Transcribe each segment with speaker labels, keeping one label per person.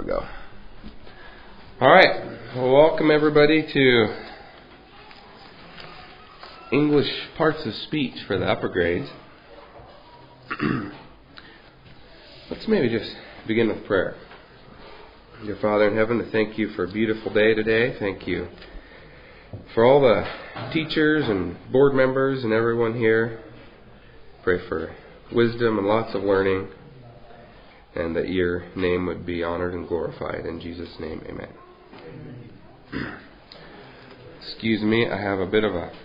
Speaker 1: we go. All right. Well, welcome everybody to English Parts of Speech for the upper grades. Let's maybe just begin with prayer. Dear Father in heaven, I thank you for a beautiful day today. Thank you for all the teachers and board members and everyone here. Pray for wisdom and lots of learning, and that your name would be honored and glorified. In Jesus' name, amen. Excuse me, I have a bit of a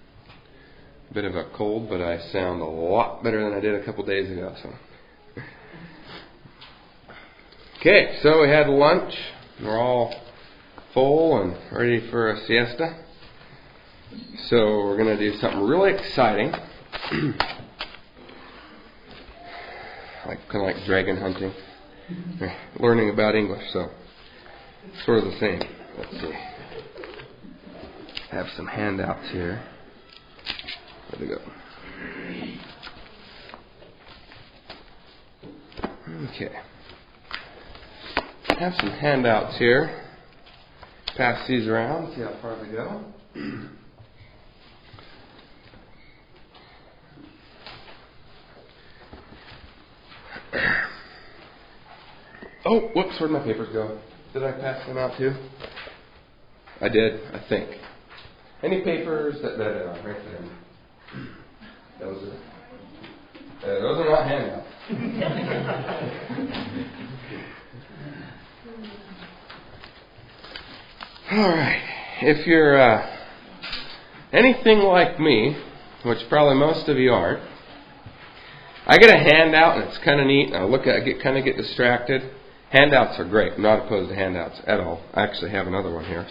Speaker 1: cold, but I sound a lot better than I did a couple days ago. Okay, so we had lunch. We're all full and ready for a siesta. So we're going to do something really exciting. Kind of like dragon hunting. Learning about English, so sort of the same. Let's see. Have some handouts here. There we go. Okay. Have some handouts here. Pass these around. See how far they go. Oh, whoops, where'd my papers go? Did I pass them out too? I did, I think. Any papers that right there? Those are not handouts. All right. If you're anything like me, which probably most of you aren't, I get a handout and it's kind of neat. And I get distracted. Handouts are great. I'm not opposed to handouts at all. I actually have another one here.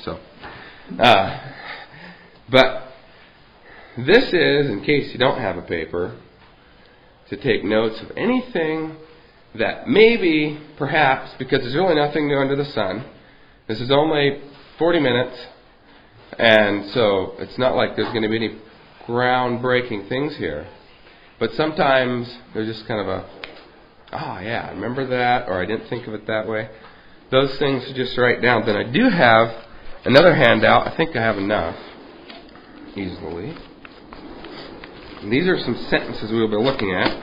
Speaker 1: But this is, in case you don't have a paper, to take notes of anything that maybe, perhaps, because there's really nothing new under the sun. This is only 40 minutes, and so it's not like there's going to be any groundbreaking things here. But sometimes there's just kind of a, oh yeah, I remember that, or I didn't think of it that way. Those things to just write down. Then I do have another handout. I think I have enough, easily. And these are some sentences we'll be looking at.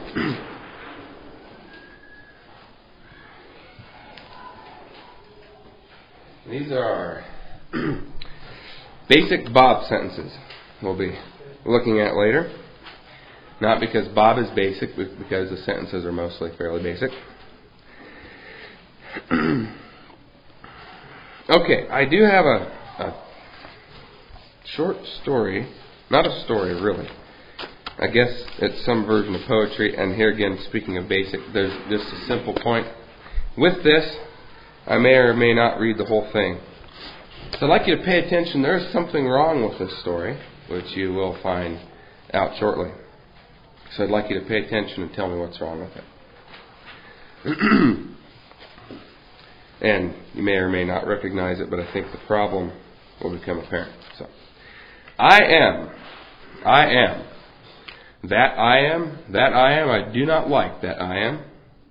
Speaker 1: These are basic Bob sentences we'll be looking at later. Not because Bob is basic, but because the sentences are mostly fairly basic. Okay, I do have a short story. Not a story, really. I guess it's some version of poetry. And here again, speaking of basic, there's just a simple point. With this, I may or may not read the whole thing. So I'd like you to pay attention. There is something wrong with this story, which you will find out shortly. So I'd like you to pay attention and tell me what's wrong with it. And you may or may not recognize it, but I think the problem will become apparent. So, I am. That I am. I do not like that I am.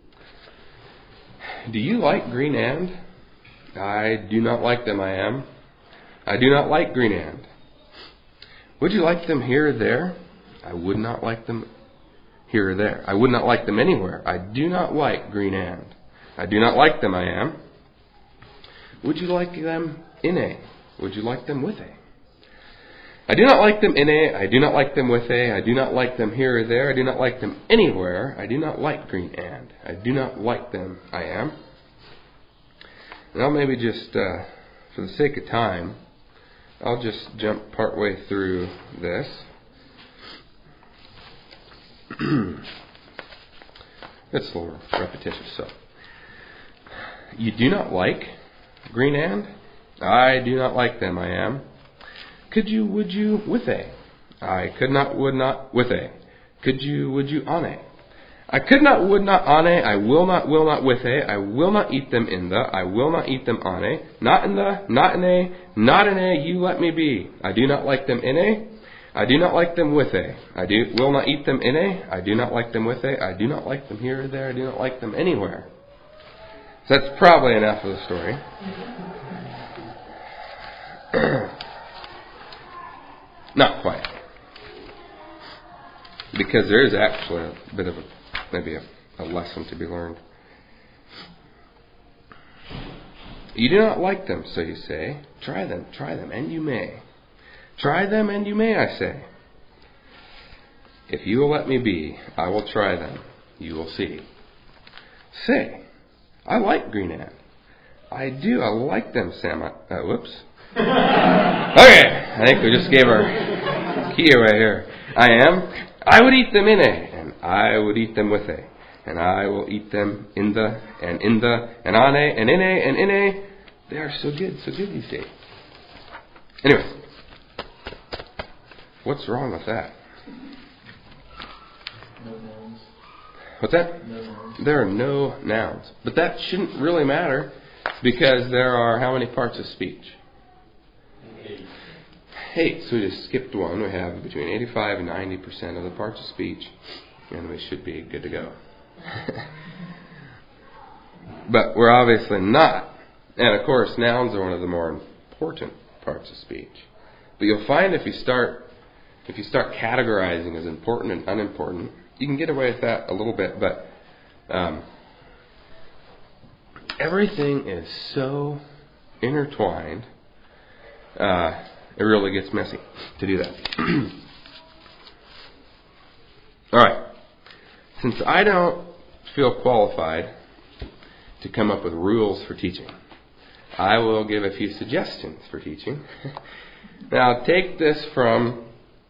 Speaker 1: Do you like green and? I do not like them, I am. I do not like green and. Would you like them here or there? I would not like them here or there. I would not like them anywhere. I do not like green and. I do not like them, I am. Would you like them in a? Would you like them with a? I do not like them in a. I do not like them with a. I do not like them here or there. I do not like them anywhere. I do not like green and. I do not like them, I am. And I'll maybe just, for the sake of time, I'll just jump partway through this. It's a little repetitious, so. You do not like green and? I do not like them, I am. Could you, would you, with a? I could not, would not, with a. Could you, would you, on a? I could not, would not, on a. I will not, with a. I will not eat them in the. I will not eat them on a. Not in the, not in a, not in a, you let me be. I do not like them in a. I do not like them with a. Will not eat them in a. I do not like them with a. I do not like them here or there. I do not like them anywhere. So that's probably enough of the story. Not quite. Because there is actually a bit of maybe a lesson to be learned. You do not like them, so you say. Try them, and you may. Try them, and you may, I say. If you will let me be, I will try them. You will see. Say, I like Green Ant. I do. I like them, Sam. Whoops. Okay, I think we just gave our key away here. I would eat them in a, and I would eat them with a, and I will eat them in the, and on a, and in a, and in a. They are so good these days. Anyway, what's wrong with that?
Speaker 2: No nouns.
Speaker 1: What's that?
Speaker 2: No nouns.
Speaker 1: There are no nouns. But that shouldn't really matter, because there are how many parts of speech? 8. So we just skipped one. We have between 85 and 90% of the parts of speech, and we should be good to go. But we're obviously not. And of course, nouns are one of the more important parts of speech. But you'll find if you start categorizing as important and unimportant, you can get away with that a little bit. But everything is so intertwined. It really gets messy to do that. All right. Since I don't feel qualified to come up with rules for teaching, I will give a few suggestions for teaching. Now, take this from...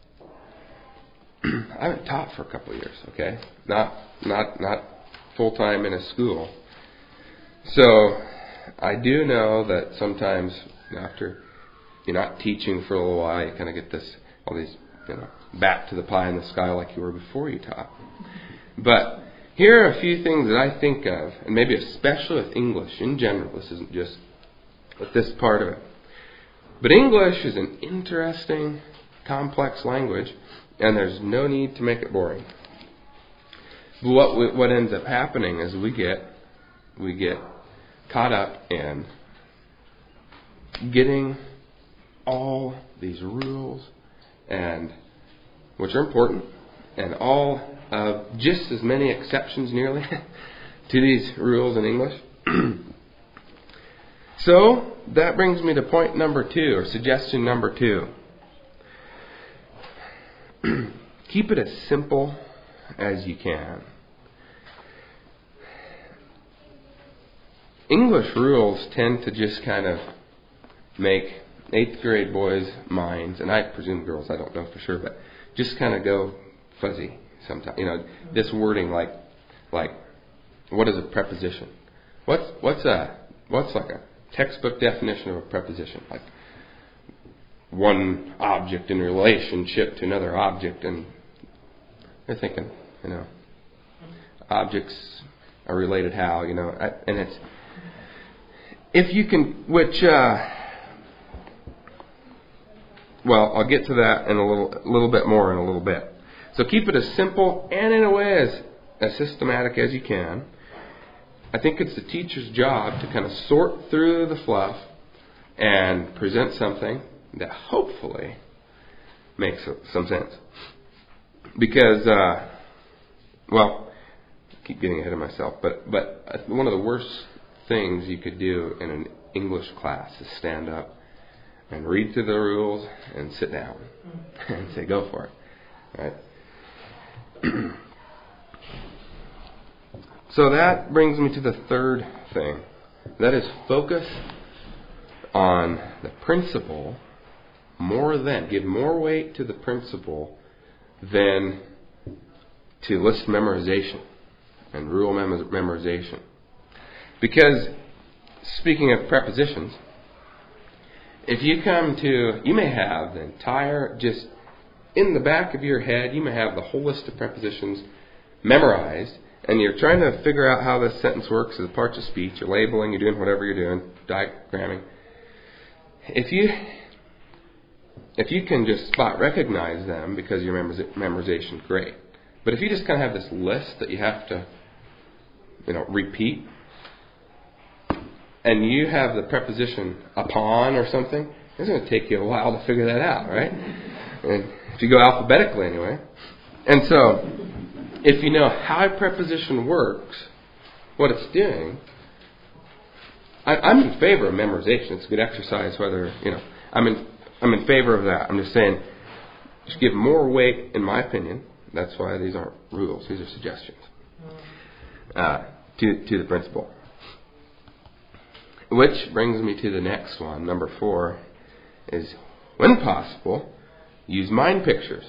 Speaker 1: I haven't taught for a couple of years, okay? Not full-time in a school. So, I do know that sometimes after you're not teaching for a little while, you kind of get all these, back to the pie in the sky like you were before you taught. But here are a few things that I think of, and maybe especially with English in general. This isn't just with this part of it. But English is an interesting, complex language, and there's no need to make it boring. But what ends up happening is we get caught up in getting all these rules, and which are important, and all just as many exceptions nearly to these rules in English. So that brings me to point number 2, or suggestion number 2. Keep it as simple as you can. English rules tend to just kind of make 8th grade boys' minds, and I presume girls, I don't know for sure, but just kind of go fuzzy sometimes. This wording like what is a preposition? What's like a textbook definition of a preposition? Like one object in relationship to another object, and they're thinking, objects are related how, and it's, if you can, which, well, I'll get to that in a little bit more in a little bit. So keep it as simple and in a way as systematic as you can. I think it's the teacher's job to kind of sort through the fluff and present something that hopefully makes some sense. Because, well, I keep getting ahead of myself, but one of the worst things you could do in an English class is stand up and read through the rules and sit down and say, go for it. Right? So that brings me to the third thing. That is focus on the principle give more weight to the principle than to list memorization and rule memorization. Because, speaking of prepositions, if you may have the entire, just in the back of your head, you may have the whole list of prepositions memorized, and you're trying to figure out how this sentence works as parts of speech, you're labeling, you're doing whatever you're doing, diagramming. If you can just spot recognize them because your memorization, great. But if you just kind of have this list that you have to, repeat, and you have the preposition upon or something, it's going to take you a while to figure that out, right? And if you go alphabetically anyway. And so, if you know how a preposition works, what it's doing, I'm in favor of memorization. It's a good exercise, whether, I'm in favor of that. I'm just saying, just give more weight, in my opinion. That's why these aren't rules. These are suggestions to the principle. Which brings me to the next one. Number 4 is, when possible, use mind pictures.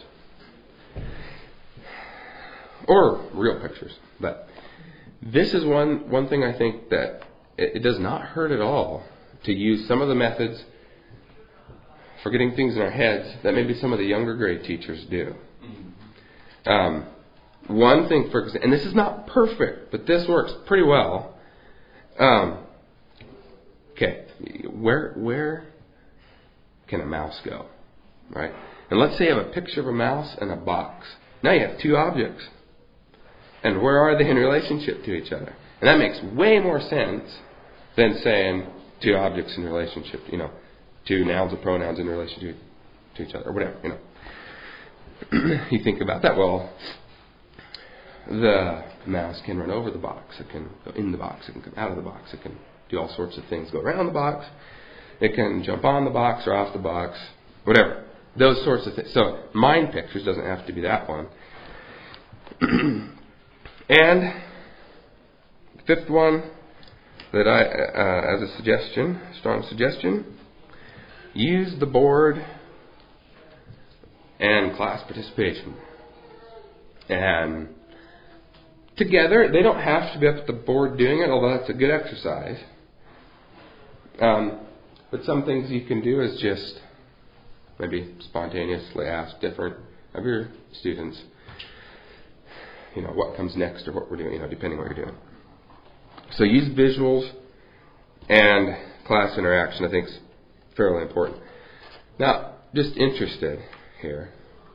Speaker 1: Or real pictures. But this is one thing I think that it does not hurt at all to use some of the methods for getting things in our heads that maybe some of the younger grade teachers do. One thing, for example, and this is not perfect, but this works pretty well. Okay, where can a mouse go, right? And let's say you have a picture of a mouse and a box. Now you have 2 objects. And where are they in relationship to each other? And that makes way more sense than saying 2 objects in relationship, 2 nouns or pronouns in relation to each other, or whatever, You think about that. Well, the mouse can run over the box. It can go in the box. It can come out of the box. It can do all sorts of things. Go around the box. It can jump on the box or off the box. Whatever. Those sorts of things. So mind pictures doesn't have to be that one. And the 5th one that as a suggestion, strong suggestion, use the board and class participation. And together, they don't have to be up at the board doing it, although that's a good exercise. But some things you can do is just maybe spontaneously ask different of your students, what comes next or what we're doing, depending on what you're doing. So use visuals and class interaction, I think, is fairly important. Now, just interested here.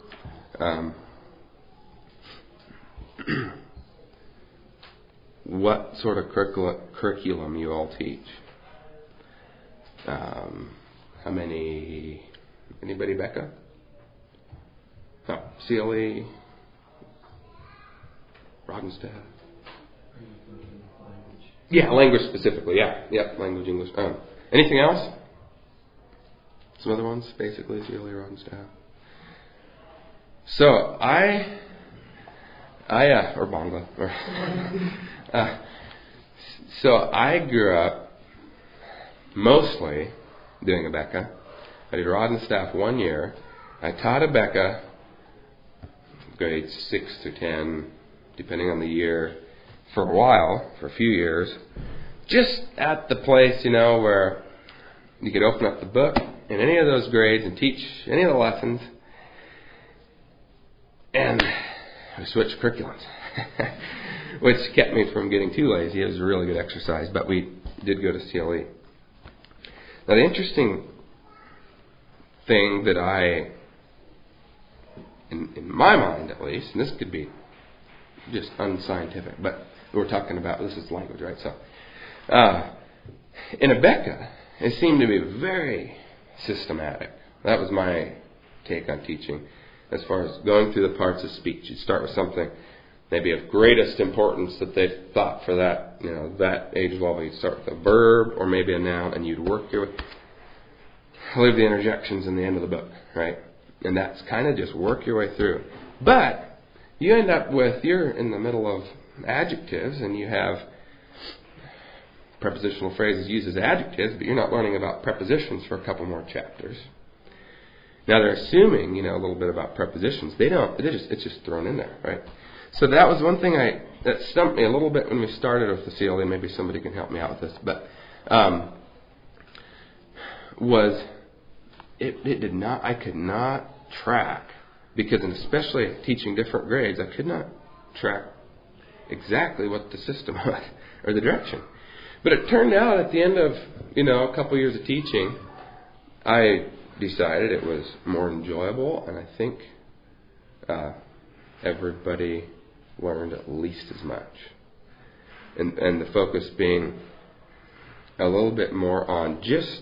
Speaker 1: What sort of curriculum you all teach? How many? Anybody, Becca? No. CLE? Rodenstaff? Yeah, language specifically. Yeah, language, English. Anything else? Some other ones, basically, CLE, Rodenstaff. So or Bangla. So I grew up mostly doing Abeka. I did Rodenstaff 1 year. I taught Abeka grades 6 to 10, depending on the year, for a while, for a few years, just at the place, where you could open up the book in any of those grades and teach any of the lessons. And we switched curriculums, which kept me from getting too lazy. It was a really good exercise, but we did go to CLE. Now, the interesting thing that in my mind at least, and this could be just unscientific, but we're talking about, this is language, right? So, in Abeka, it seemed to be very systematic. That was my take on teaching. As far as going through the parts of speech, you'd start with something maybe of greatest importance that they thought for that, that age level. You'd start with a verb or maybe a noun, and you'd work your way. Leave the interjections in the end of the book, right? And that's kind of just work your way through. But you end up you're in the middle of adjectives, and you have prepositional phrases used as adjectives, but you're not learning about prepositions for a couple more chapters. Now they're assuming, a little bit about prepositions. It's just thrown in there, right? So that was one thing that stumped me a little bit when we started with the CLE. Maybe somebody can help me out with this, but I could not track, because, and especially teaching different grades, I could not track exactly what the system was or the direction. But it turned out at the end of a couple years of teaching, I decided it was more enjoyable, and I think everybody learned at least as much. And the focus being a little bit more on just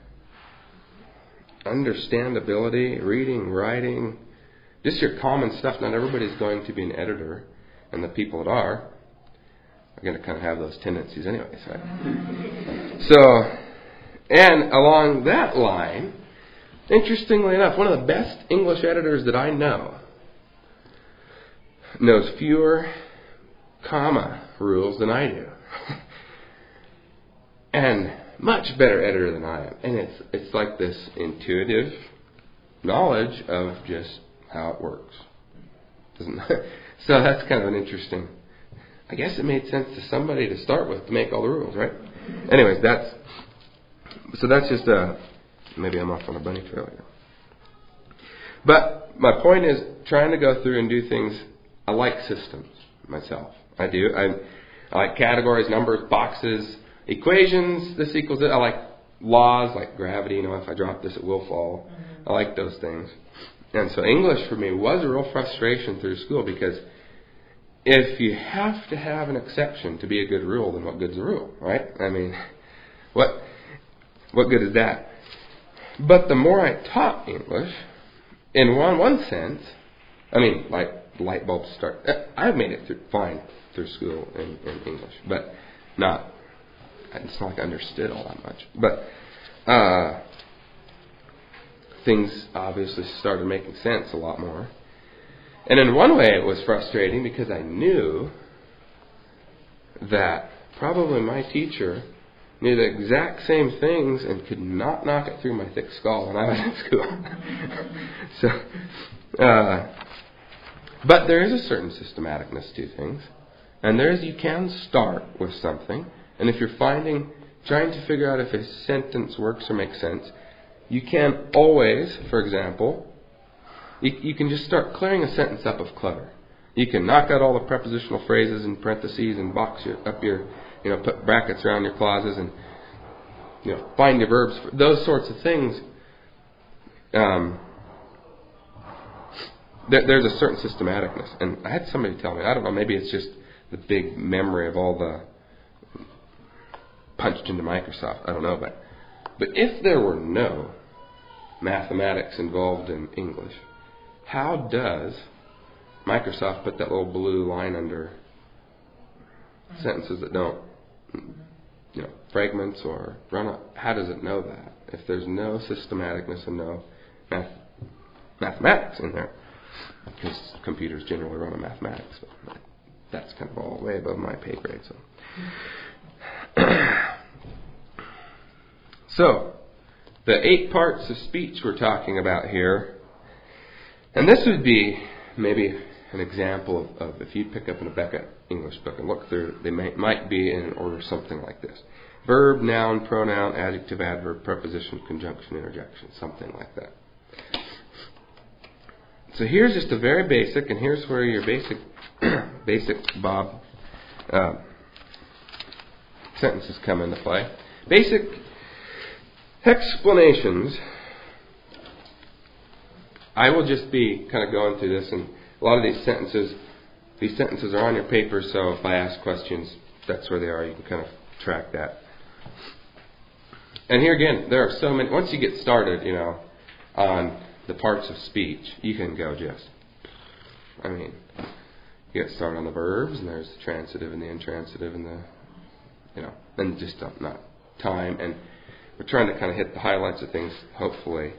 Speaker 1: understandability, reading, writing, just your common stuff. Not everybody's going to be an editor, and the people that are going to kind of have those tendencies anyways, right? So, and along that line, interestingly enough, one of the best English editors that I know knows fewer comma rules than I do. And much better editor than I am. And it's like this intuitive knowledge of just how it works. So that's kind of an interesting... I guess it made sense to somebody to start with to make all the rules, right? Anyways, that's just maybe I'm off on a bunny trail here. But my point is trying to go through and do things. I like systems myself. I do. I like categories, numbers, boxes, equations. This equals it. I like laws like gravity. If I drop this, it will fall. I like those things. And so English for me was a real frustration through school, because if you have to have an exception to be a good rule, then what good's a rule, right? I mean, what good is that? But the more I taught English, in one sense, I mean, like light bulbs start. I've made it fine through school in English, but it's not like I understood all that much. But things obviously started making sense a lot more. And in one way it was frustrating, because I knew that probably my teacher knew the exact same things and could not knock it through my thick skull when I was in school. But there is a certain systematicness to things. And you can start with something. And if you're trying to figure out if a sentence works or makes sense, you can always, for example, you can just start clearing a sentence up of clutter. You can knock out all the prepositional phrases and parentheses and put brackets around your clauses and, find your verbs. Those sorts of things. There's a certain systematicness. And I had somebody tell me, I don't know, maybe it's just the big memory of all the punched into Microsoft. I don't know. But if there were no mathematics involved in English, how does Microsoft put that little blue line under sentences that don't, fragments or run up? How does it know that if there's no systematicness and no mathematics in there? Because computers generally run on mathematics, but that's kind of all way above my pay grade. So, the 8 parts of speech we're talking about here. And this would be maybe an example of if you pick up in a Beckett English book and look through, they might be in an order something like this. Verb, noun, pronoun, adjective, adverb, preposition, conjunction, interjection, something like that. So here's just a very basic, and here's where your basic Bob sentences come into play. Basic explanations. I will just be kind of going through this, and a lot of these sentences are on your paper, so if I ask questions, that's where they are. You can kind of track that. And here again, there are so many. Once you get started, on the parts of speech, you can go you get started on the verbs, and there's the transitive and the intransitive and and just not time. And we're trying to kind of hit the highlights of things, hopefully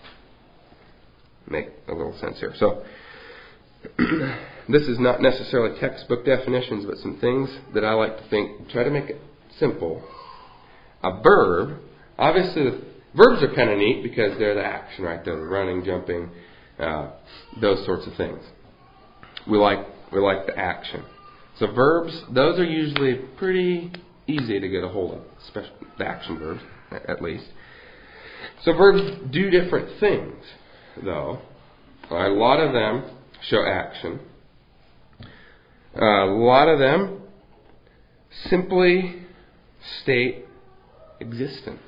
Speaker 1: make a little sense here. So this is not necessarily textbook definitions, but some things that I like to try to make it simple. A verb, obviously the verbs are kind of neat because they're the action, right? They're running, jumping, those sorts of things. We like the action. So verbs, those are usually pretty easy to get a hold of, especially the action verbs, at least. So verbs do different things, though. A lot of them show action. A lot of them simply state existence.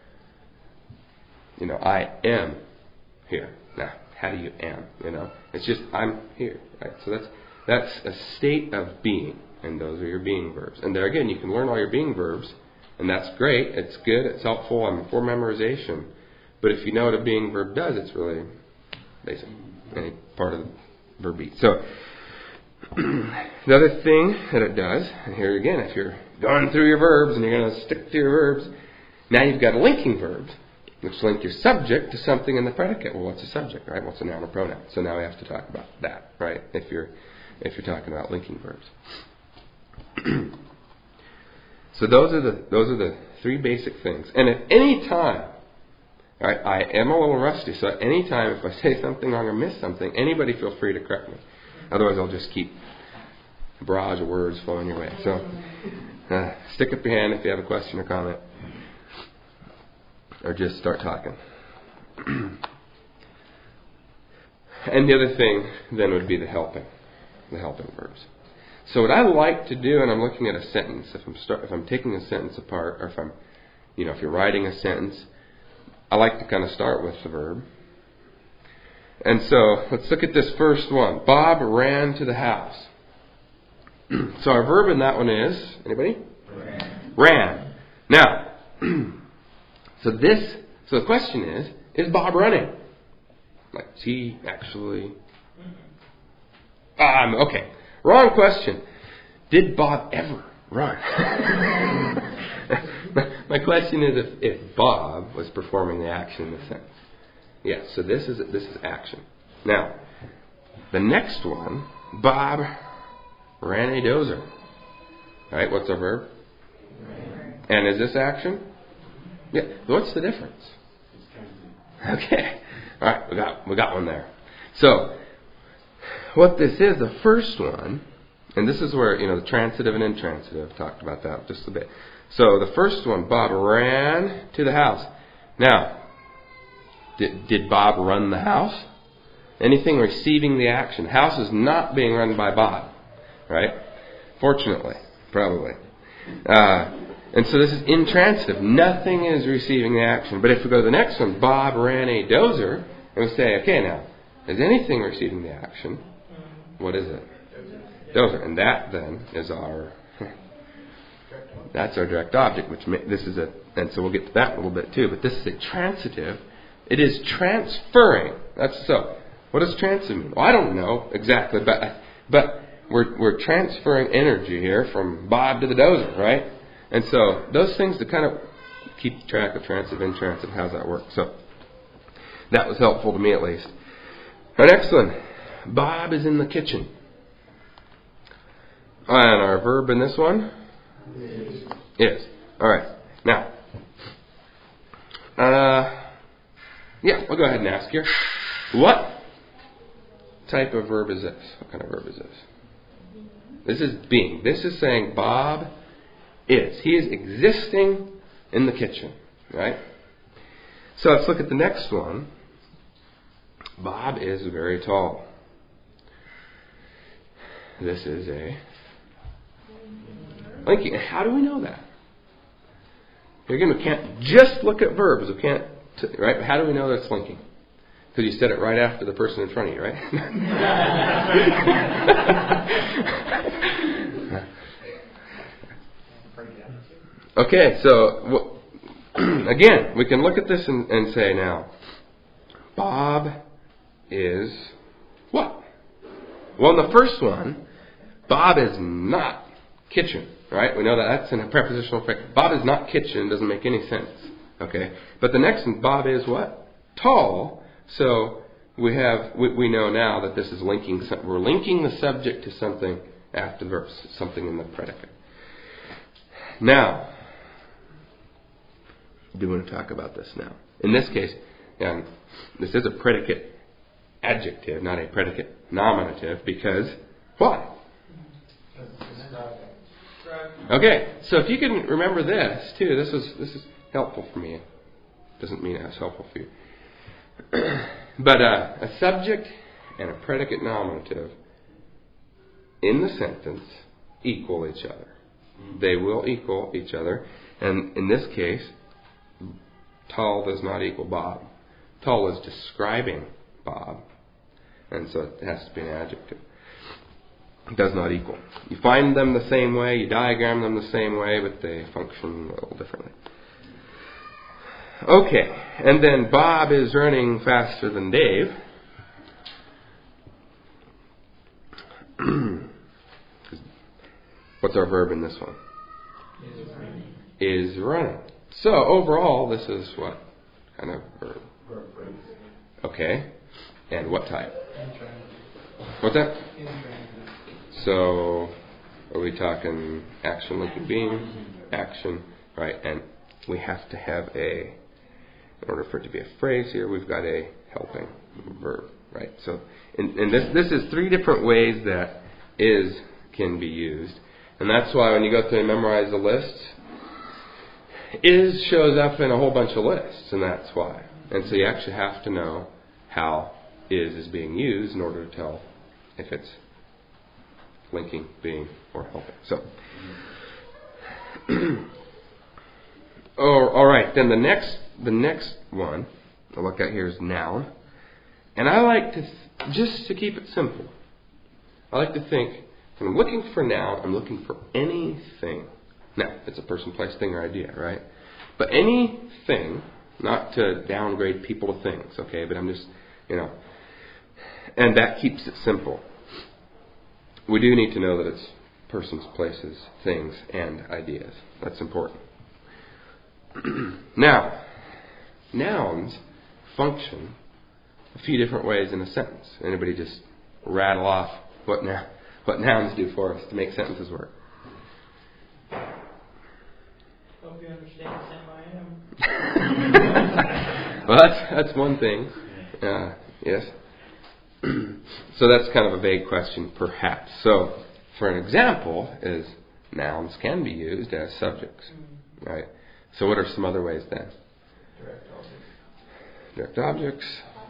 Speaker 1: I am here. Now, how do you am? It's just I'm here. Right? So that's a state of being, and those are your being verbs. And there again, you can learn all your being verbs And that's great. It's good. It's helpful. I'm for memorization. But if you know what a being verb does, it's really basic. Any part of the verb beat. So the other thing that it does, and here again, if you're going through your verbs and you're going to stick to your verbs, now you've got linking verbs, which link your subject to something in the predicate. Well, what's a subject, right? What's a noun or pronoun? So now we have to talk about that, right? If you're talking about linking verbs. So those are the three basic things. And at any time, right, I am a little rusty, so at any time if I say something wrong or miss something, anybody feel free to correct me. Otherwise I'll just keep a barrage of words flowing your way. So stick up your hand if you have a question or comment. Or just start talking. And the other thing then would be the helping verbs. So what I like to do, and I'm looking at a sentence, if I'm taking a sentence apart, or if you're writing a sentence, I like to kind of start with the verb. And so let's look at this first one. Bob ran to the house. So our verb in that one is, anybody? Ran. Now, so the question is Bob running? Like, is he actually? Okay. Wrong question. Did Bob ever run? My question is if Bob was performing the action in the sentence. Yes, so this is action. Now, the next one, Bob ran a dozer. All right, what's our verb? And is this action? Yeah. What's the difference? Okay. All right, we got one there. So, what this is, the first one, and this is where, the transitive and intransitive, talked about that just a bit. So, the first one, Bob ran to the house. Now, did Bob run the house? Anything receiving the action. House is not being run by Bob, right? Fortunately, probably. And so this is intransitive. Nothing is receiving the action. But if we go to the next one, Bob ran a dozer, and we say, okay, now, is anything receiving the action? What is it? Dozer. And that then is that's our direct object, and so we'll get to that in a little bit too. But this is a transitive. It is transferring. That's so. What does transitive mean? Well, I don't know exactly, but we're transferring energy here from Bob to the dozer, right? And so those things to kind of keep track of transitive, intransitive, how's that work? So that was helpful to me at least. Our next one, Bob is in the kitchen. And our verb in this one is. All right. Now, we'll go ahead and ask here. What type of verb is this? What kind of verb is this? This is being. This is saying Bob is. He is existing in the kitchen, right? So let's look at the next one. Bob is very tall. This is a linking. How do we know that? Here again, we can't just look at verbs. We can't, right? How do we know that it's linking? Because you said it right after the person in front of you, right? Okay, so again, we can look at this and say now, Bob is what? Well, in the first one, Bob is not kitchen, right? We know that that's in a prepositional phrase. Bob is not kitchen doesn't make any sense, okay? But the next one, Bob is what? Tall. So we know now that this is linking. We're linking the subject to something after the verb, something in the predicate. Now, do we want to talk about this now? In this case, this is a predicate adjective, not a predicate nominative, because why? Okay, so if you can remember this too, this is helpful for me. Doesn't mean it was helpful for you. But a subject and a predicate nominative in the sentence equal each other. They will equal each other. And in this case, tall does not equal Bob. Tall is describing Bob. And so it has to be an adjective. does not equal. You find them the same way, you diagram them the same way, but they function a little differently. Okay, and then Bob is running faster than Dave. What's our verb in this one? Is running. So overall, this is what kind of verb? Okay, and what type? What's that? So, are we talking action linking being? Action, right? And we have to have in order for it to be a phrase here, we've got a helping verb, right? So, and this is three different ways that is can be used. And that's why when you go through and memorize the lists, is shows up in a whole bunch of lists, and that's why. And so you actually have to know how is being used in order to tell if it's linking, being, or helping. So, all right. Then the next one I'll look at here is noun, and I like to just to keep it simple. I like to think when I'm looking for noun, I'm looking for anything. Now, it's a person, place, thing, or idea, right? But anything, not to downgrade people to things, okay? But I'm just, and that keeps it simple. We do need to know that it's persons, places, things, and ideas. That's important. Now, nouns function a few different ways in a sentence. Anybody just rattle off what nouns do for us to make sentences work?
Speaker 2: Hope you understand Sam I am.
Speaker 1: Well, that's one thing. Yes. So that's kind of a vague question, perhaps. So, for an example, is nouns can be used as subjects, right? So, what are some other ways then? Direct objects.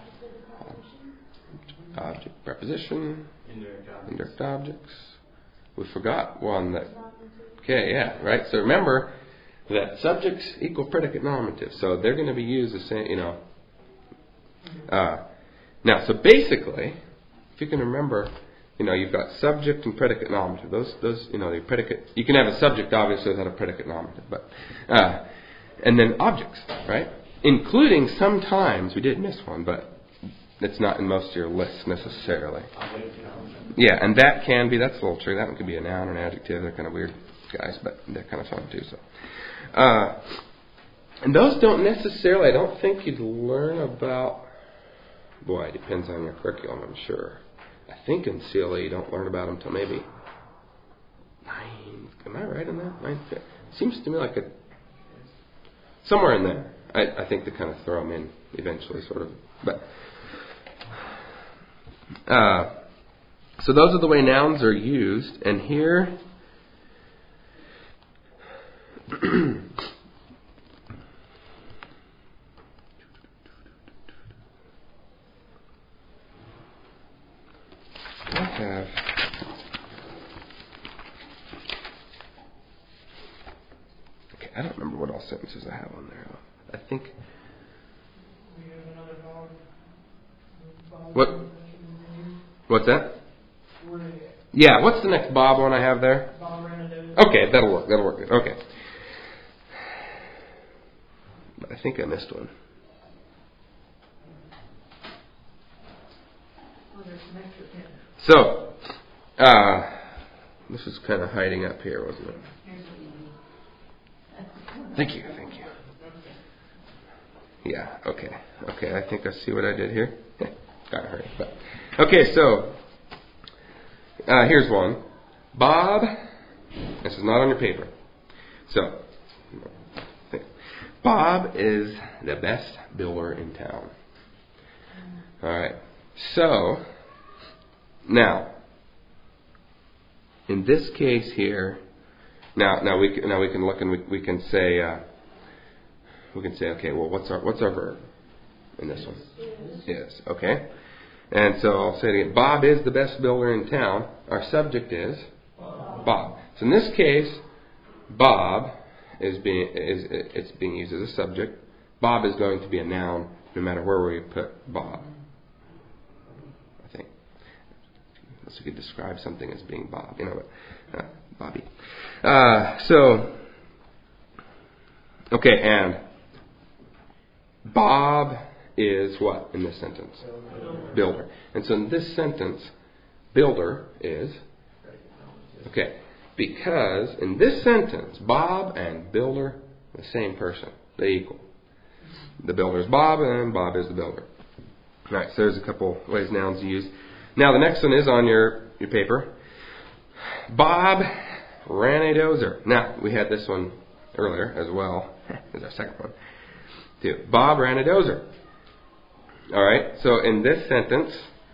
Speaker 1: Object preposition. Indirect objects. We forgot one that. Okay, yeah, right. So remember that subjects equal predicate nominative, so they're going to be used the same, Now, so basically, if you can remember, you've got subject and predicate nominative. Those, the predicate. You can have a subject obviously without a predicate nominative, but and then objects, right? Including sometimes we did miss one, but it's not in most of your lists necessarily. Yeah, and that's a little tricky. That one could be a noun or an adjective. They're kind of weird guys, but they're kind of fun too. So, and those don't necessarily. I don't think you'd learn about. Boy, it depends on your curriculum, I'm sure. I think in CLE you don't learn about them until maybe 9th. Am I right on that? 9th. Seems to me like somewhere in there. I think they kind of throw them in eventually, sort of. But so those are the way nouns are used, and here. I don't remember what all sentences I have on there. I think.
Speaker 2: We have another Bob.
Speaker 1: What? What's that? Yeah, what's the next Bob one I have there?
Speaker 2: Bob Renadez.
Speaker 1: Okay, that'll work. That'll work. Okay. But I think I missed one. So, this was kind of hiding up here, wasn't it? Thank you. Yeah, okay. I think I see what I did here. Gotta hurry. But okay, so here's one. Bob, this is not on your paper. So, Bob is the best builder in town. All right. So, now, in this case here, now we can look and we can say okay, well, what's our verb in this one? Is. Okay. And so I'll say it again. Bob is the best builder in town. Our subject is Bob. So in this case, Bob is being used as a subject. Bob is going to be a noun no matter where we put Bob. I think. So you could describe something as being Bob, Bobby. Okay, and Bob is what in this sentence? Builder. And so in this sentence, builder is... Okay, because in this sentence, Bob and builder, the same person. They equal. The builder is Bob, and Bob is the builder. All right, so there's a couple ways nouns to use. Now, the next one is on your paper. Bob ran a dozer. Now, we had this one earlier as well. There's our second one, too. Bob ran a dozer. All right, so in this sentence,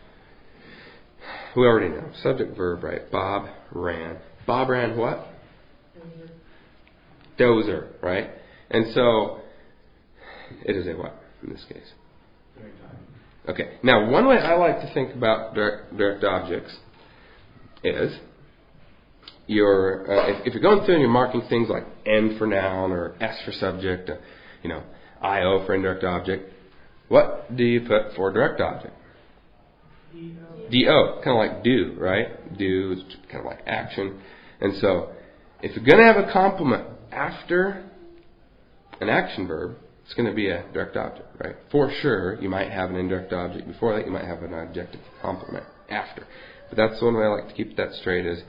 Speaker 1: we already know. Subject, verb, right? Bob ran. Bob ran what? Dozer, right? And so, it is a what in this case? Okay. Now, one way I like to think about direct objects is if you're going through and you're marking things like N for noun or S for subject, IO for indirect object, what do you put for direct object? D-O. Kind of like do, right? Do is kind of like action. And so, if you're going to have a complement after an action verb, it's going to be a direct object, right? For sure, you might have an indirect object before that. You might have an adjective complement after. But that's one way I like to keep that straight is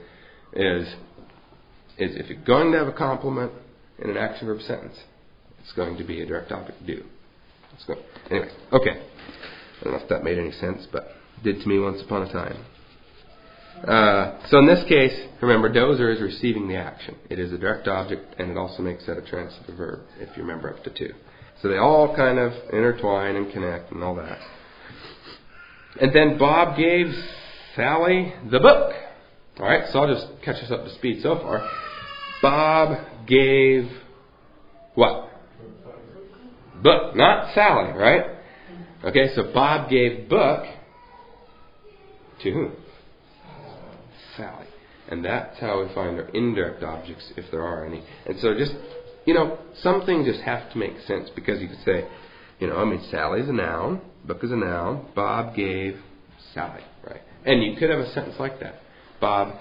Speaker 1: if you're going to have a complement in an action verb sentence, it's going to be a direct object do. Let's go. Anyway, okay. I don't know if that made any sense, but it did to me once upon a time. So in this case, remember, dozer is receiving the action. It is a direct object, and it also makes that a transitive verb, if you remember up to 2. So they all kind of intertwine and connect and all that. And then Bob gave Sally the book. All right, so I'll just catch us up to speed so far. Bob gave what? Book, not Sally, right? Okay, so Bob gave book to whom? Sally. And that's how we find our indirect objects, if there are any. And so just, some things just have to make sense, because you could say, Sally's a noun, book is a noun, Bob gave Sally, right? And you could have a sentence like that. Bob,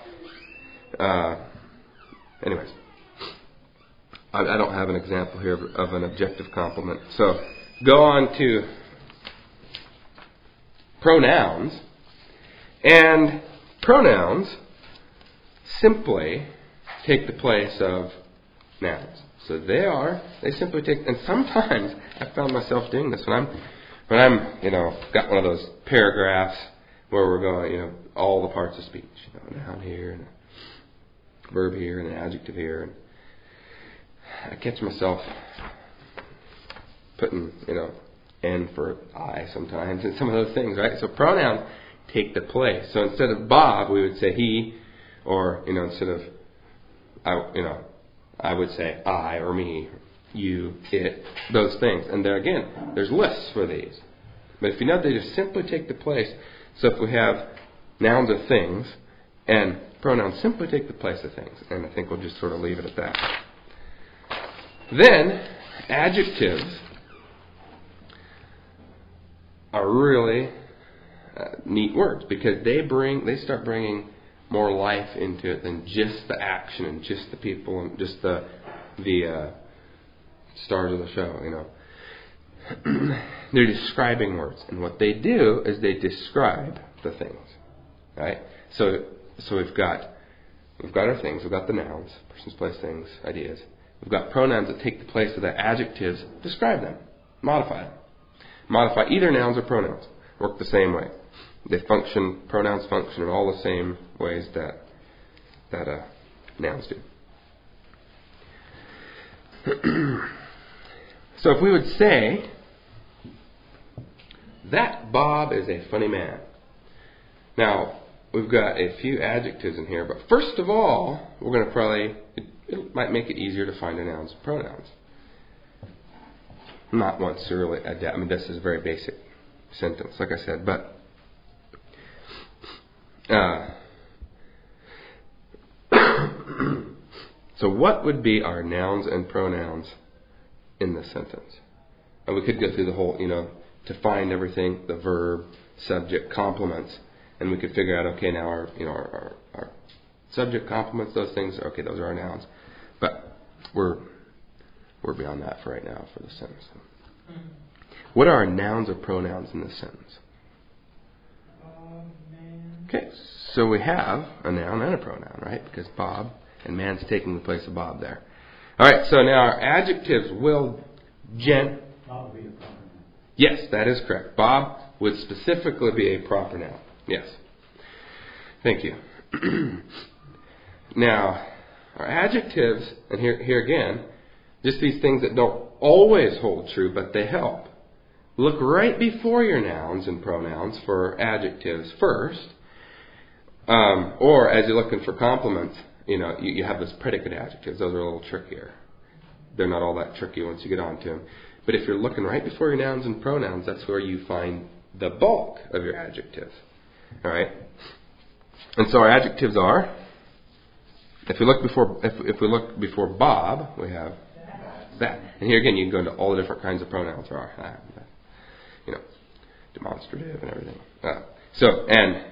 Speaker 1: anyways. I don't have an example here of an objective complement. So go on to pronouns. And pronouns simply take the place of nouns. So they simply take, and sometimes I found myself doing this when I'm got one of those paragraphs where we're going, all the parts of speech, a noun here and a verb here and an adjective here, and I catch myself putting, N for I sometimes and some of those things, right? So pronouns take the place. So instead of Bob, we would say he, or, instead of, I would say I or me, you, it, those things. And there again, there's lists for these. But if they just simply take the place. So if we have nouns of things, and pronouns simply take the place of things. And I think we'll just sort of leave it at that. Then, adjectives are really neat words, because they start bringing more life into it than just the action and just the people and just the stars of the show. They're describing words, and what they do is they describe the things, right? So we've got our things, we've got the nouns, persons, place, things, ideas. We've got pronouns that take the place of the adjectives, describe them, modify them. Modify either nouns or pronouns. Work the same way. Pronouns function in all the same ways that nouns do. So if we would say that Bob is a funny man. Now, we've got a few adjectives in here, but first of all, we're going to probably, it might make it easier to find the nouns and pronouns. Not once to really adapt. This is a very basic sentence, like I said, but so what would be our nouns and pronouns in this sentence? And we could go through the whole, to find everything, the verb, subject, complements, and we could figure out, okay, now our subject complements those things. Okay, those are our nouns. But we're beyond that for right now for the sentence. What are our nouns or pronouns in this sentence?
Speaker 2: Man.
Speaker 1: Okay, so we have a noun and a pronoun, right? Because Bob and man's taking the place of Bob there. All right, so now our adjectives will
Speaker 3: Bob would be a proper noun.
Speaker 1: Yes, that is correct. Bob would specifically be a proper noun. Yes. Thank you. Now, our adjectives, and here again, just these things that don't always hold true, but they help. Look right before your nouns and pronouns for adjectives first. Or as you're looking for complements, you have those predicate adjectives. Those are a little trickier. They're not all that tricky once you get onto them. But if you're looking right before your nouns and pronouns, that's where you find the bulk of your adjectives. All right? And so our adjectives are, if we look before Bob, we have that. And here again, you can go into all the different kinds of pronouns there are. Demonstrative and everything. And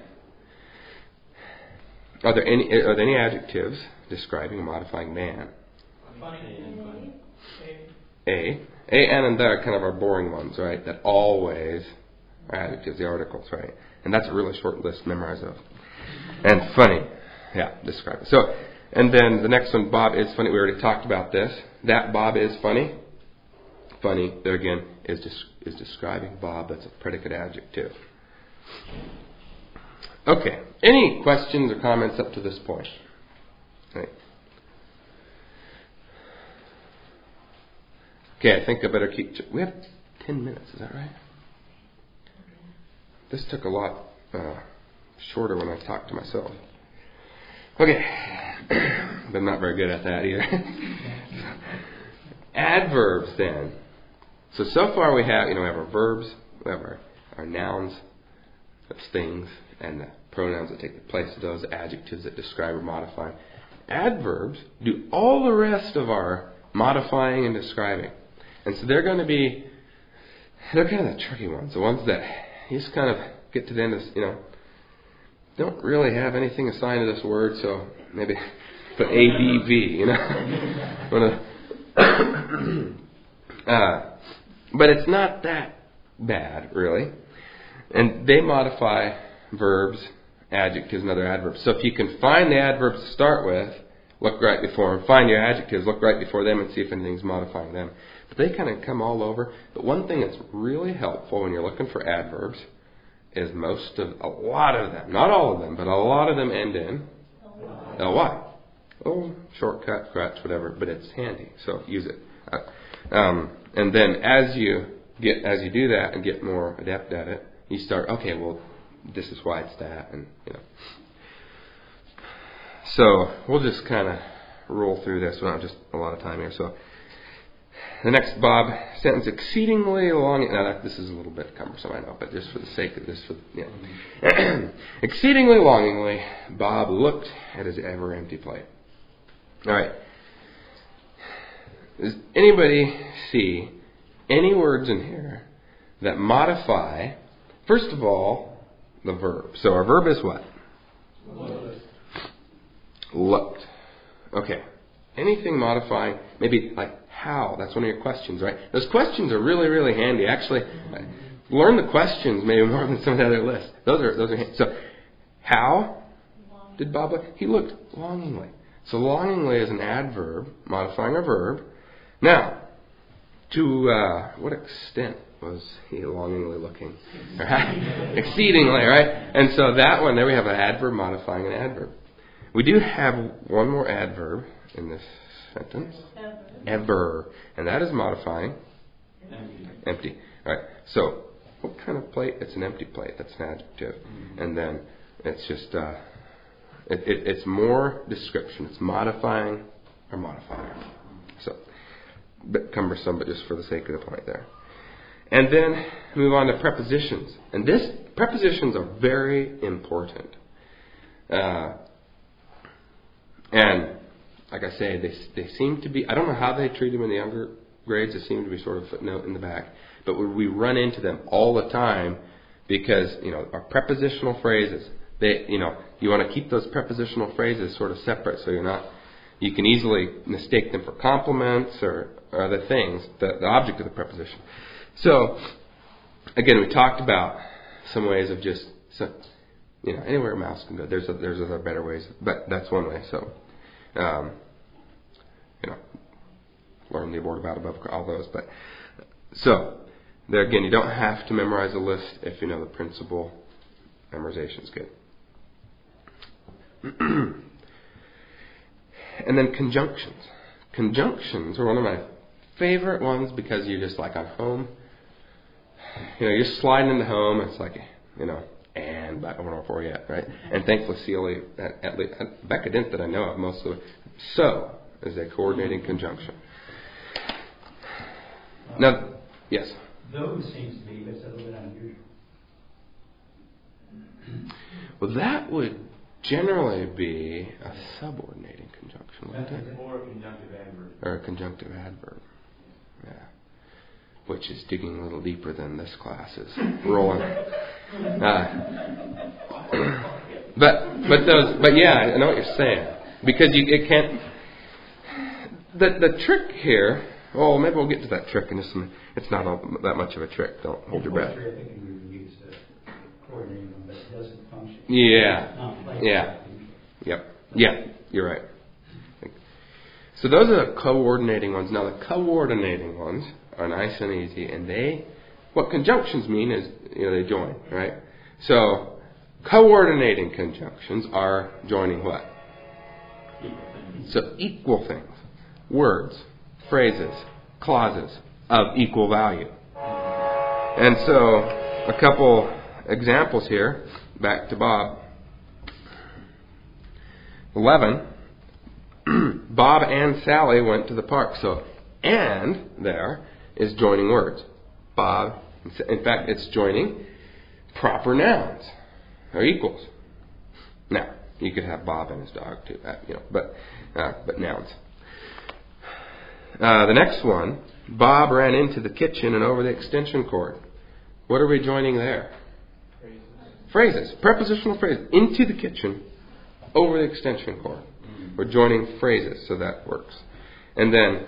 Speaker 1: are there any adjectives describing or modifying man?
Speaker 2: Funny.
Speaker 1: A, and the are kind of our boring ones, right? That always are adjectives, the articles, right? And that's a really short list to memorize of. And funny, describe it. So, and then the next one, Bob is funny. We already talked about this. That Bob is funny. Funny, there again, is describing Bob. That's a predicate adjective. Okay. Any questions or comments up to this point? Right. Okay, I think I better keep... We have 10 minutes, is that right? This took a lot shorter when I talked to myself. Okay. But I'm not very good at that either. Adverbs, then. So far we have, we have our verbs, we have our nouns, those things, and the pronouns that take the place of those, adjectives that describe or modify. Adverbs do all the rest of our modifying and describing. And so they're kind of the tricky ones, the ones that you just kind of get to the end of, don't really have anything assigned to this word, so maybe put ABV, but it's not that bad, really. And they modify verbs, adjectives, and other adverbs. So if you can find the adverbs to start with, look right before them. Find your adjectives, look right before them, and see if anything's modifying them. But they kind of come all over. But one thing that's really helpful when you're looking for adverbs is a lot of them, not all of them, but a lot of them end in ly. Oh, shortcut, scratch, whatever, but it's handy, so use it. And then as you do that and get more adept at it, you start, okay, well, this is why it's that, and So we'll just kind of roll through this. We don't have just a lot of time here. So the next Bob sentence, exceedingly long. Now this is a little bit cumbersome, I know, but just for the sake of this, exceedingly longingly, Bob looked at his ever empty plate. All right. Does anybody see any words in here that modify, first of all, the verb? So our verb is what? Looked. Okay. Anything modifying, maybe like how? That's one of your questions, right? Those questions are really, really handy. Actually, learn the questions maybe more than some of the other lists. Those are handy. So, how did Bob look? He looked longingly. So longingly is an adverb modifying a verb. Now, to what extent was he longingly looking? Exceedingly, right? And so that one, there we have an adverb modifying an adverb. We do have one more adverb in this sentence. Ever. And that is modifying empty. All right. So what kind of plate? It's an empty plate. That's an adjective. And then it's just it's more description. It's modifying or modifier. So a bit cumbersome, but just for the sake of the point there. And then move on to prepositions. And prepositions are very important. And like I say, they seem to be, I don't know how they treat them in the younger grades. They seem to be sort of a footnote in the back. But we run into them all the time because, our prepositional phrases, You want to keep those prepositional phrases sort of separate, so you can easily mistake them for complements or other things, the object of the preposition. So, again, we talked about some ways of just, anywhere a mouse can go. There's other better ways, but that's one way. So, learn the about, above, all those. But so, there again, you don't have to memorize a list if you know the principle. Memorization is good. And then conjunctions. Conjunctions are one of my favorite ones because you're just like on home. You're sliding into home. It's like, and back over for yet, right? And thankfully, Celia, at least Becca didn't that I know of, mostly. So is a coordinating conjunction. Now, yes.
Speaker 3: Those seems to be, that's a little bit unusual.
Speaker 1: Well, that would generally be a subordinating conjunction, wouldn't it?
Speaker 2: Or a conjunctive adverb.
Speaker 1: Or a conjunctive adverb. Yeah. Which is digging a little deeper than this class is rolling. But yeah, I know what you're saying. Because it can't. The trick here. Oh, maybe we'll get to that trick in just a minute. It's not that much of a trick. Don't hold your breath.
Speaker 3: I think we use the coordinating one, but it doesn't function.
Speaker 1: Yeah. Yep. Yeah, you're right. So those are the coordinating ones. Now the coordinating ones are nice and easy, and what conjunctions mean is they join, right? So coordinating conjunctions are joining what? So equal things, words, phrases, clauses of equal value. And so a couple examples here, back to Bob. 11, Bob and Sally went to the park. So, and there is joining words. Bob, in fact, it's joining proper nouns. They're equals. Now, you could have Bob and his dog too, but nouns. The next one, Bob ran into the kitchen and over the extension cord. What are we joining there? Phrases. Prepositional phrases. Into the kitchen, over the extension cord. We're joining phrases, so that works. And then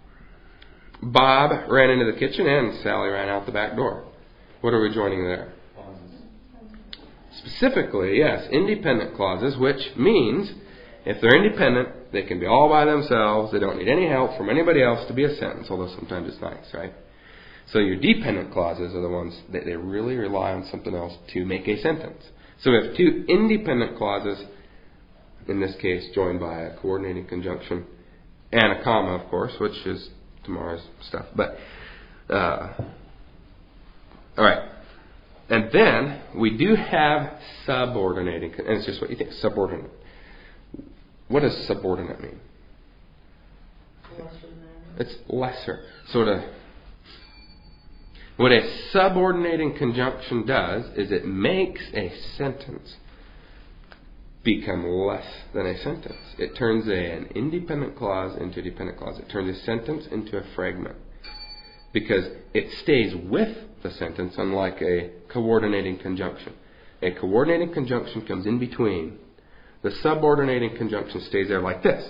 Speaker 1: Bob ran into the kitchen and Sally ran out the back door. What are we joining there? Specifically, yes, independent clauses, which means if they're independent, they can be all by themselves. They don't need any help from anybody else to be a sentence, although sometimes it's nice, right? So your dependent clauses are the ones that they really rely on something else to make a sentence. So we have two independent clauses, in this case joined by a coordinating conjunction and a comma, of course, which is tomorrow's stuff. But, all right. And then we do have subordinating, and it's just what you think, subordinate. What does subordinate mean? It's lesser. Sort of. What a subordinating conjunction does is it makes a sentence become less than a sentence. It turns an independent clause into a dependent clause. It turns a sentence into a fragment. Because it stays with the sentence, unlike a coordinating conjunction. A coordinating conjunction comes in between. The subordinating conjunction stays there like this.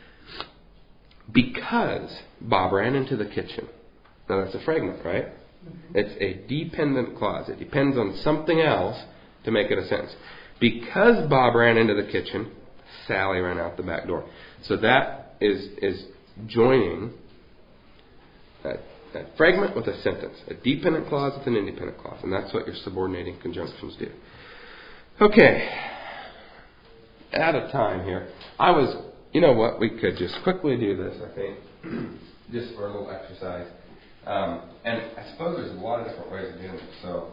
Speaker 1: Because Bob ran into the kitchen. Now that's a fragment, right? It's a dependent clause. It depends on something else to make it a sentence. Because Bob ran into the kitchen, Sally ran out the back door. So that is joining a fragment with a sentence. A dependent clause with an independent clause. And that's what your subordinating conjunctions do. Okay. Out of time here. You know what? We could just quickly do this, I think. Just for a little exercise. And I suppose there's a lot of different ways of doing it. So,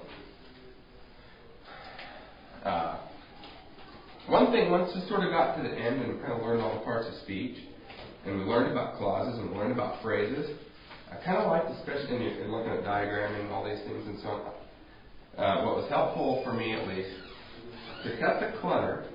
Speaker 1: one thing, once we sort of got to the end and kind of learned all the parts of speech, and we learned about clauses and we learned about phrases, I kind of liked, especially in looking at diagramming all these things and so on, what was helpful for me at least, to cut the clutter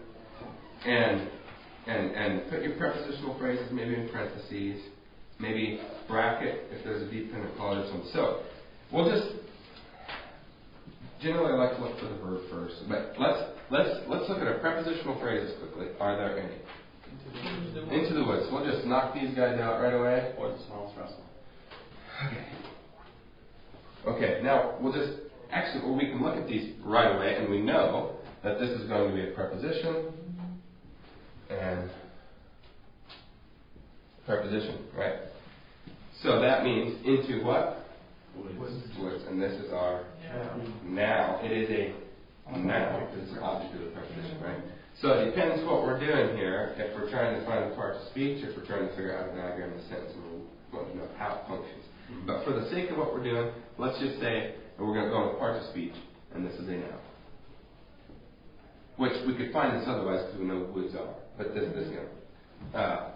Speaker 1: and put your prepositional phrases maybe in parentheses, maybe bracket if there's a dependent clause or something. So we'll just generally I like to look for the verb first, but let's look at our prepositional phrases quickly. Are there any? Into the woods. We'll just knock these guys out right away.
Speaker 2: Or the smallest vessel.
Speaker 1: Okay, now we'll just, actually, we can look at these right away, and we know that this is going to be a preposition and preposition, right? So that means into what? Woods. And this is our noun. It is a noun. This is an object of the preposition, right? So it depends what we're doing here. If we're trying to find the parts of speech, if we're trying to figure out how to diagram the sentence, and we want to know how it functions. But for the sake of what we're doing, let's just say we're going to go with parts of speech, and this is a noun. Which we could find this otherwise because we know what woods are. But this noun.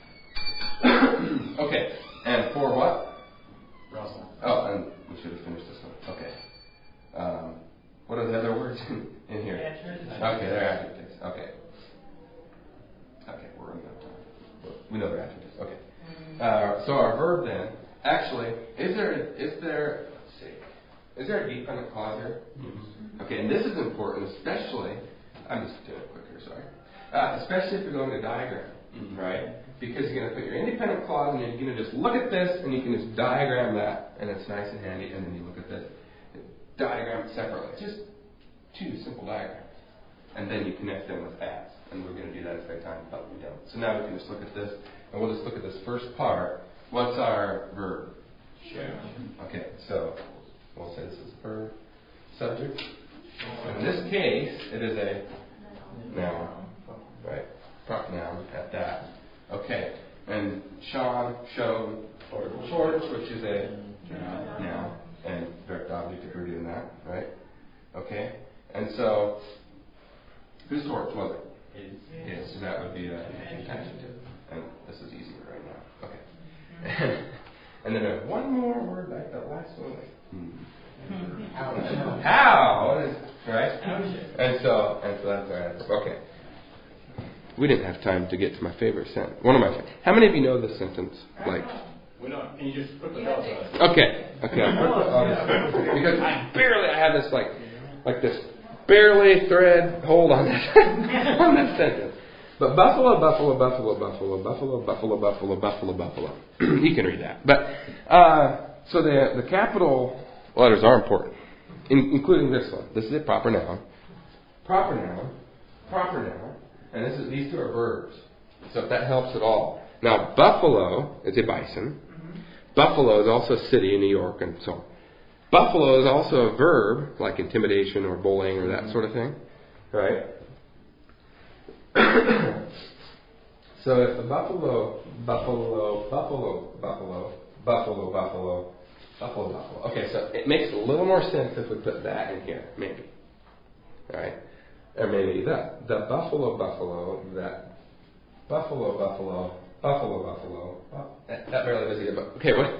Speaker 1: Okay, and for what?
Speaker 2: Russell.
Speaker 1: Oh, and we should have finished this one. Okay. What are the other words in here? Okay, they're adjectives. Okay, we're running out of time. We know they're adjectives. Okay. So our verb then, actually, is there a dependent clause here? Mm-hmm. Okay, and this is important, especially. I'm just doing it quicker. Sorry. Especially if you're going to diagram, right? Because you're going to put your independent clause and you're going to just look at this and you can just diagram that, and it's nice and handy. And then you look at this, diagram it separately. Just two simple diagrams. And then you connect them with as. And we're going to do that if we have time, but we don't. So now we can just look at this, and we'll just look at this first part. What's our verb?
Speaker 2: Shall.
Speaker 1: Okay, so we'll say this is verb, subject. In this case, it is a noun, right? Proper noun at that. Okay, and Sean showed torch, which is a noun, and direct object if we're doing that, right? Okay, and so whose torch was it? His. So that would be an adjective, and this is easier right now. Okay, and then there's one more word like that last one. How? Right? And so that's our answer. Okay. We didn't have time to get to my favorite sentence. One of my favorites. How many of you know this sentence? Like,
Speaker 2: We don't. Can you just put the notes on?
Speaker 1: okay. Because I have this like this barely thread hold on this on this sentence. But buffalo. You can read that. But so the capital letters are important, including this one. This is a proper noun. Proper noun. And these two are verbs. So if that helps at all. Now, buffalo is a bison. Buffalo is also a city in New York and so on. Buffalo is also a verb, like intimidation or bullying or that sort of thing. Right? So if the buffalo. Okay, so it makes a little more sense if we put that in here, maybe. Right? Or maybe that. The buffalo, that buffalo. That barely does either, but okay, what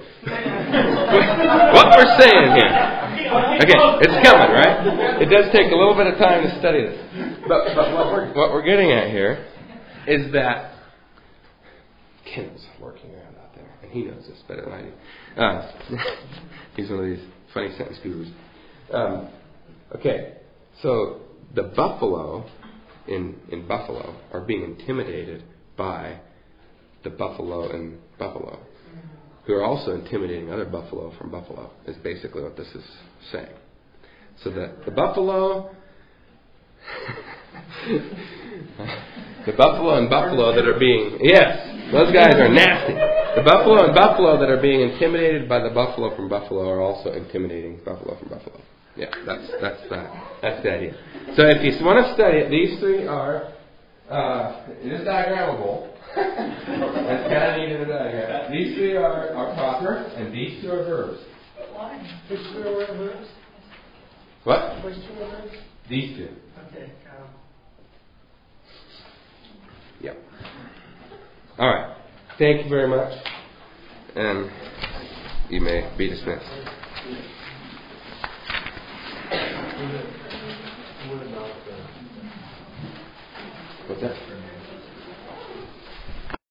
Speaker 1: we're saying here. Okay, it's coming, right? It does take a little bit of time to study this. But what we're getting at here is that Ken's working around out there, and he knows this better than I do. He's one of these funny sentence gurus. Okay, so the buffalo in Buffalo are being intimidated by the buffalo in Buffalo, who are also intimidating other buffalo from Buffalo, is basically what this is saying. So the buffalo, the buffalo and Buffalo that are being, yes, those guys are nasty. The buffalo and Buffalo that are being intimidated by the buffalo from Buffalo are also intimidating buffalo from Buffalo. Yeah, that's the idea. So if you want to study it, these three are, it is diagrammable. That's kind of neat in the diagram. These three are proper, and these two are verbs.
Speaker 4: Why? Which two are verbs?
Speaker 1: What?
Speaker 4: Which two are verbs?
Speaker 1: These two.
Speaker 4: Okay.
Speaker 1: Yep. All right. Thank you very much, and you may be dismissed.